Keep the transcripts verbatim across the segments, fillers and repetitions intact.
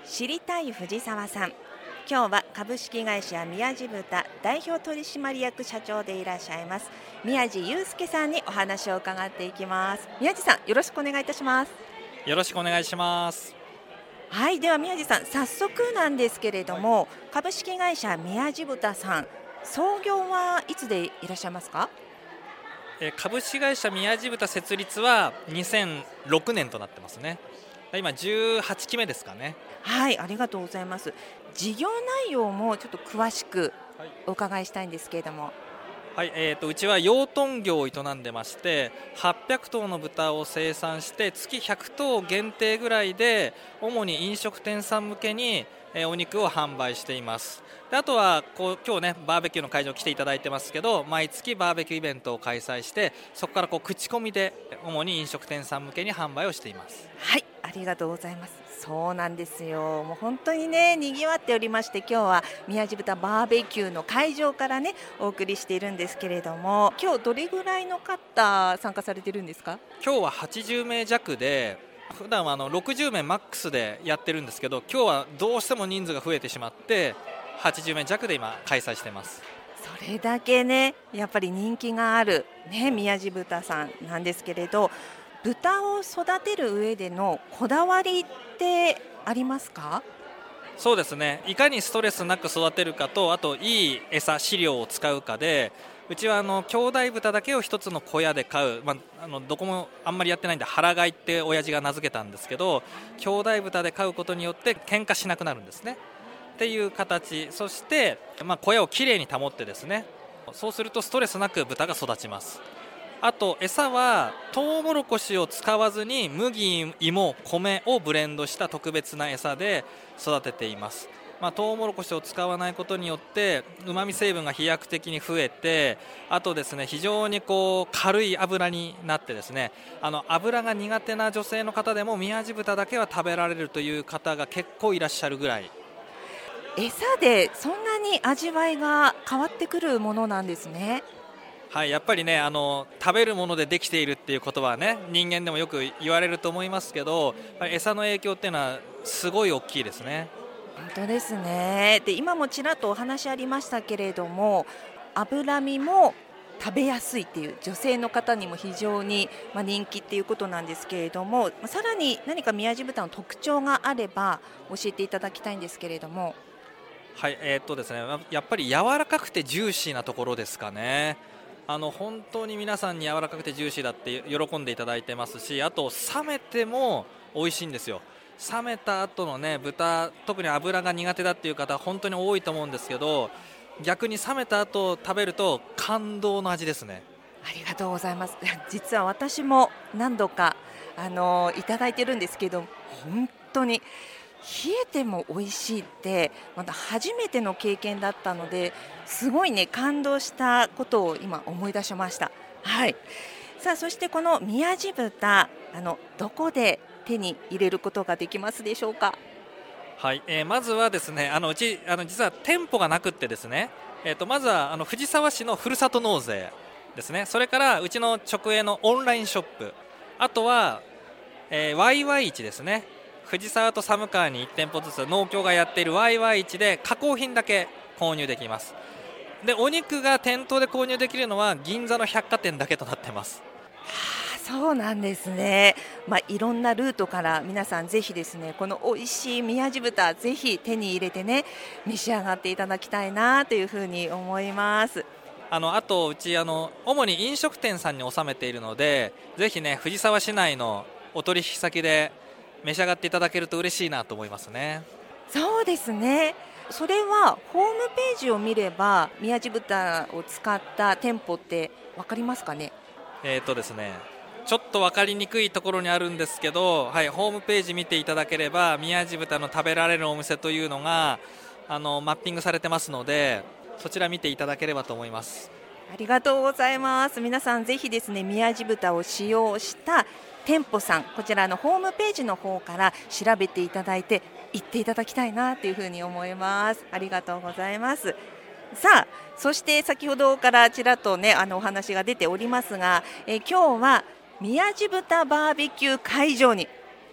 知りたい藤沢さん、今日は株式会社宮地豚代表取締役社長でいらっしゃいます宮地祐介さんにお話を伺っていきます。宮地さん、よろしくお願いいたします。 よろしくお願いします。 はい、では宮地さん、早速なんですけれども、はい、株式会社宮地豚さん、創業はいつでいらっしゃいますか？ え株式会社宮地豚設立はにせんろくねんとなってますね。今じゅうはちきめですかね。 はい、ありがとうございます。事業内容もちょっと詳しくお伺いしたいんですけれども。 はい、えー、とうちは養豚業を営んでまして、はっぴゃくとうの豚を生産して月ひゃくとう限定ぐらいで主に飲食店さん向けにお肉を販売しています。であとはこう今日ねバーベキューの会場来ていただいてますけど、毎月バーベキューイベントを開催して、そこからこう口コミで主に飲食店さん向けに販売をしています。 はい、ありがとうございます。そうなんですよ、もう本当にねにぎわっておりまして、今日は宮地豚バーベキューの会場からねお送りしているんですけれども、今日どれぐらいの方参加されてるんですか？ 今日ははちじゅうめいじゃくで、普段はあのろくじゅうめいマックスでやってるんですけど、今日はどうしても人数が増えてしまってはちじゅうめいじゃくで今開催しています。 それだけねやっぱり人気がある、ね、宮地豚さんなんですけれど、豚を育てる上でのこだわりってありますか？ そうですね、いかにストレスなく育てるかと、あといい餌飼料を使うかで、うちはあの兄弟豚だけを一つの小屋で飼う、まあ、あのどこもあんまりやってないんで腹飼いって親父が名付けたんですけど、兄弟豚で飼うことによって喧嘩しなくなるんですねっていう形。そして、まあ、小屋をきれいに保ってですね、そうするとストレスなく豚が育ちます。あと餌はトウモロコシを使わずに麦、芋、米をブレンドした特別な餌で育てています。まあ、トウモロコシを使わないことによってうまみ成分が飛躍的に増えて、あとですね非常にこう軽い油になってですね、あの油が苦手な女性の方でも宮地豚だけは食べられるという方が結構いらっしゃるぐらい。 餌でそんなに味わいが変わってくるものなんですね。 はい、やっぱりねあの食べるものでできているっていうことはね、人間でもよく言われると思いますけど、餌の影響っていうのはすごい大きいですね。 本当ですね。で今もちらっとお話ありましたけれども、脂身も食べやすいっていう女性の方にも非常にまあ人気っていうことなんですけれども、さらに何か宮地豚の特徴があれば教えていただきたいんですけれども。 はい、えーっとですね、やっぱり柔らかくてジューシーなところですかね。あの本当に皆さんに柔らかくてジューシーだって喜んでいただいてますし、あと冷めても美味しいんですよ。冷めた後のね豚、特に油が苦手だっていう方本当に多いと思うんですけど、逆に冷めた後食べると感動の味ですね。 ありがとうございます。実は私も何度かあのいただいてるんですけど、本当に冷えても美味しいってまた初めての経験だったので、すごいね感動したことを今思い出しました。はい。さあそしてこの宮地豚、あのどこで手に入れることができますでしょうか？ はい、えー、まずはですね、あのうちあの実は店舗がなくってですね、えー、とまずはあの藤沢市のふるさと納税ですね、それからうちの直営のオンラインショップ、あとは、えー、ワイワイ市ですね、藤沢と寒川にいち店舗ずつ農協がやっている ワイワイ市で加工品だけ購入できます。でお肉が店頭で購入できるのは銀座の百貨店だけとなってます。 はあ、そうなんですね。まあ、いろんなルートから皆さんぜひですね、この美味しい宮地豚ぜひ手に入れてね召し上がっていただきたいなというふうに思います。 あのあとうちあの主に飲食店さんに納めているので、ぜひね藤沢市内のお取引先で召し上がっていただけると嬉しいなと思いますね。 そうですね。それはホームページを見れば宮地豚を使った店舗って分かりますかね？ えーとですねちょっと分かりにくいところにあるんですけど、はい、ホームページ見ていただければ宮地豚の食べられるお店というのがあのマッピングされてますので、そちら見ていただければと思います。 ありがとうございます。皆さんぜひですね宮地豚を使用した店舗さん、こちらのホームページの方から調べていただいて行っていただきたいなというふうに思います。ありがとうございます。さあそして先ほどからちらっとねあのお話が出ておりますが、え今日は宮地豚バーベキュー会場に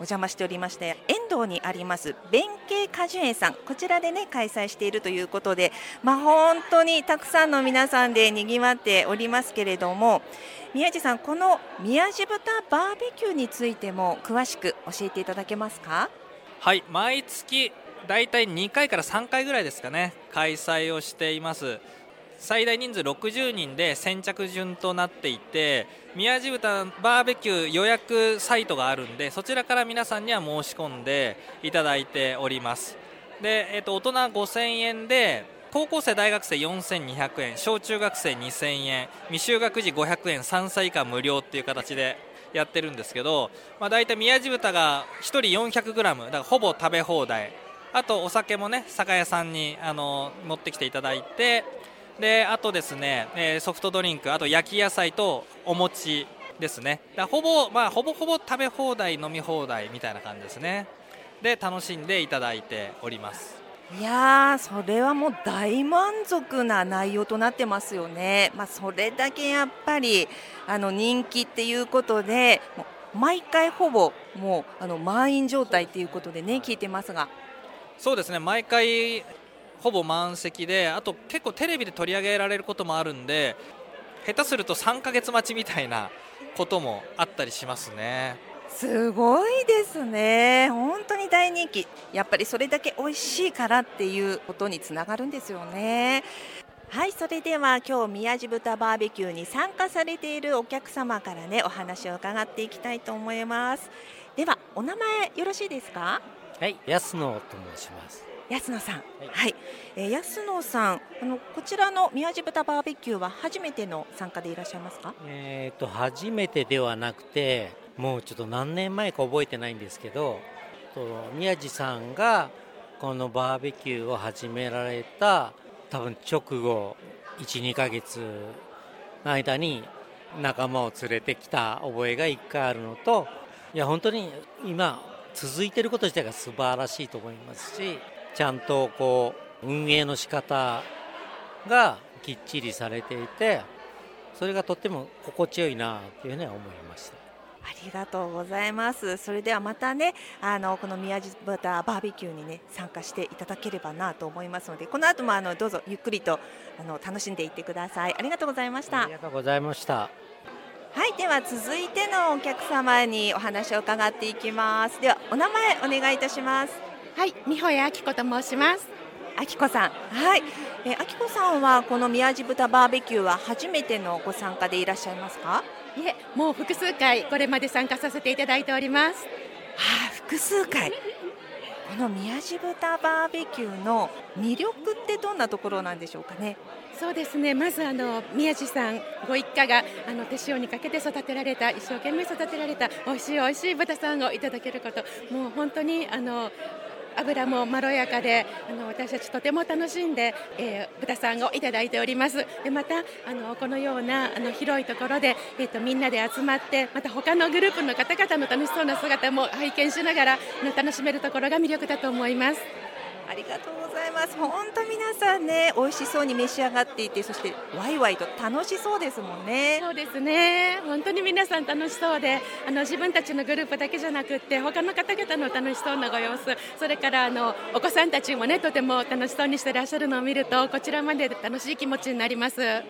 邪魔しておりまして、遠藤にあります弁慶果樹園さん、こちらでね開催しているということで、まあ、本当にたくさんの皆さんでにぎわっておりますけれども、宮地さん、この宮地豚バーベキューについても詳しく教えていただけますか？ はい、毎月だいたいにかいからさんかいぐらいですかね、開催をしています。最大人数ろくじゅうにんで先着順となっていて、宮地豚バーベキュー予約サイトがあるんで、そちらから皆さんには申し込んでいただいております。で、えっと、大人ごせんえんで、高校生大学生よんせんにひゃくえん、小中学生にせんえん、未就学児ごひゃくえん、さんさい以下無料っていう形でやってるんですけど、まあ、大体宮地豚がひとり よんひゃくグラム だからほぼ食べ放題、あとお酒もね酒屋さんにあの持ってきていただいて、であとですね、えー、ソフトドリンク、あと焼き野菜とお餅ですね。だほぼ、まあ、ほぼほぼ食べ放題飲み放題みたいな感じですね。で楽しんでいただいております。 いやー、それはもう大満足な内容となってますよね。まあ、それだけやっぱりあの人気っていうことで、もう毎回ほぼもうあの満員状態っていうことでね聞いてますが。 そうですね、毎回ほぼ満席で、あと結構テレビで取り上げられることもあるんで、下手するとさんかげつ待ちみたいなこともあったりしますね。 すごいですね、本当に大人気。やっぱりそれだけ美味しいからっていうことにつながるんですよね。はい、それでは今日宮地豚バーベキューに参加されているお客様からねお話を伺っていきたいと思います。ではお名前よろしいですか？ はい、安野と申します。 安野さん、はい、 はい、 えー、安野さん、あのこちらの宮地豚バーベキューは初めての参加でいらっしゃいますか？ えーと初めてではなくて、もうちょっと何年前か覚えてないんですけど、と宮地さんがこのバーベキューを始められた多分直後 いち,に ヶ月の間に仲間を連れてきた覚えがいっかいあるのと、いや本当に今続いていること自体が素晴らしいと思いますし、ちゃんとこう運営の仕方がきっちりされていて、それがとっても心地よいなというふうには思いました。 ありがとうございます。それではまたね、あのこの宮地豚バーベキューにね参加していただければなと思いますので、この後もあのどうぞゆっくりとあの楽しんでいってください。ありがとうございました。 ありがとうございました。 はい、では続いてのお客様にお話を伺っていきます。ではお名前お願いいたします。 はい、美穂谷明子と申します。 明子さん、はい、えー、明子さんはこの宮地豚バーベキューは初めてのご参加でいらっしゃいますか？ いえ、もう複数回これまで参加させていただいております。 はあ、複数回。この宮地豚バーベキューの魅力ってどんなところなんでしょうかね？ そうですね、まずあの宮地さんご一家があの手塩にかけて育てられた、一生懸命育てられた美味しい美味しい豚さんをいただけること、もう本当にあの油もまろやかで、あの私たちとても楽しんで、えー、豚さんをいただいております。でまたあのこのようなあの広いところで、えー、とみんなで集まって、また他のグループの方々の楽しそうな姿も拝見しながら楽しめるところが魅力だと思います。 ありがとうございます。本当皆さんね美味しそうに召し上がっていて、そしてワイワイと楽しそうですもんね。 そうですね、本当に皆さん楽しそうで、あの自分たちのグループだけじゃなくって他の方々の楽しそうなご様子、それからあのお子さんたちもねとても楽しそうにしてらっしゃるのを見ると、こちらまで楽しい気持ちになります。 はい、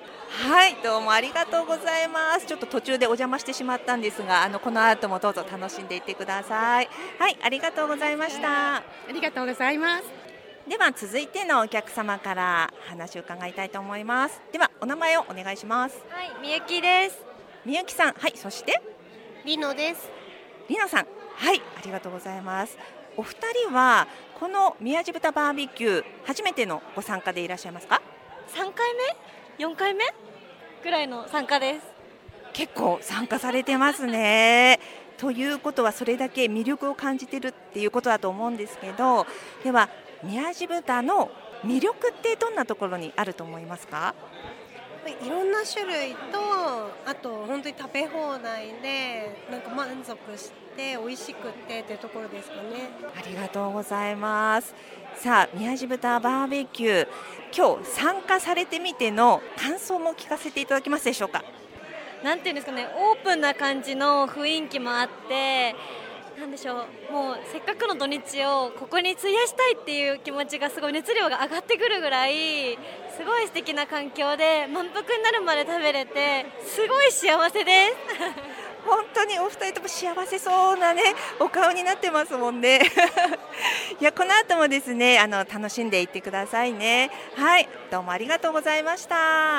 どうもありがとうございます。ちょっと途中でお邪魔してしまったんですが、あのこの後もどうぞ楽しんでいってください。はい、ありがとうございました。 ありがとうございます。 では続いてのお客様から話を伺いたいと思います。ではお名前をお願いします。 はい、みゆきです。 みゆきさん、はい、そしてりのです。 りのさん、はい、ありがとうございます。お二人はこの宮地豚バーベキュー初めてのご参加でいらっしゃいますか？ さんかいめよんかいめぐらいの参加です。 結構参加されてますね。ということはそれだけ魅力を感じているっていうことだと思うんですけど、では宮地豚の魅力ってどんなところにあると思いますか？ いろんな種類と、あと本当に食べ放題でなんか満足して美味しくってっていうところですかね。 ありがとうございます。さあ、宮地豚バーベキュー、今日参加されてみての感想も聞かせていただけますでしょうか？ なんていうんですかね、オープンな感じの雰囲気もあって、 なんでしょう、もうせっかくの土日をここに費やしたいっていう気持ちがすごい熱量が上がってくるぐらいすごい素敵な環境で満腹になるまで食べれてすごい幸せです本当にお二人とも幸せそうなねお顔になってますもんねいやこの後もですねあの楽しんでいってくださいね。はい、どうもありがとうございました。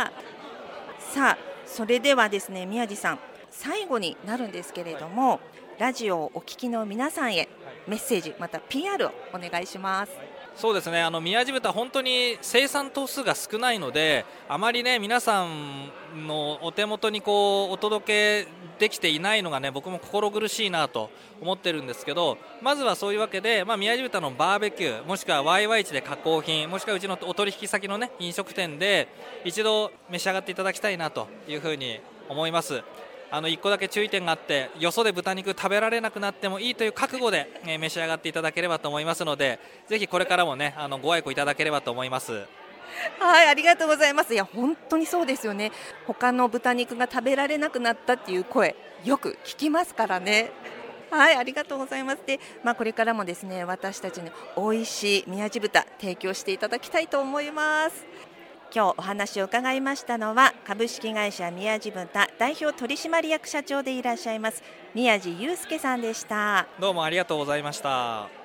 さあそれではですね宮地さん最後になるんですけれども、ラジオをお聞きの皆さんへメッセージまた ピーアール をお願いします。 そうですね、あの宮地豚本当に生産頭数が少ないのであまりね皆さんのお手元にこうお届けできていないのがね僕も心苦しいなと思ってるんですけど、まずはそういうわけで、まあ、宮地豚のバーベキューもしくはワイワイ市で加工品もしくはうちのお取引先のね飲食店で一度召し上がっていただきたいなというふうに思います。あのいっこだけ注意点があって、よそで豚肉食べられなくなってもいいという覚悟で、えー、召し上がっていただければと思いますので、ぜひこれからもねあのご愛顧いただければと思います。 はい、ありがとうございます。いや本当にそうですよね。他の豚肉が食べられなくなったっていう声よく聞きますからね。はい、ありがとうございます。で、まあ、これからもですね私たちに美味しい宮地豚提供していただきたいと思います。今日お話を伺いましたのは株式会社宮地豚代表取締役社長でいらっしゃいます宮地祐介さんでした。 どうもありがとうございました。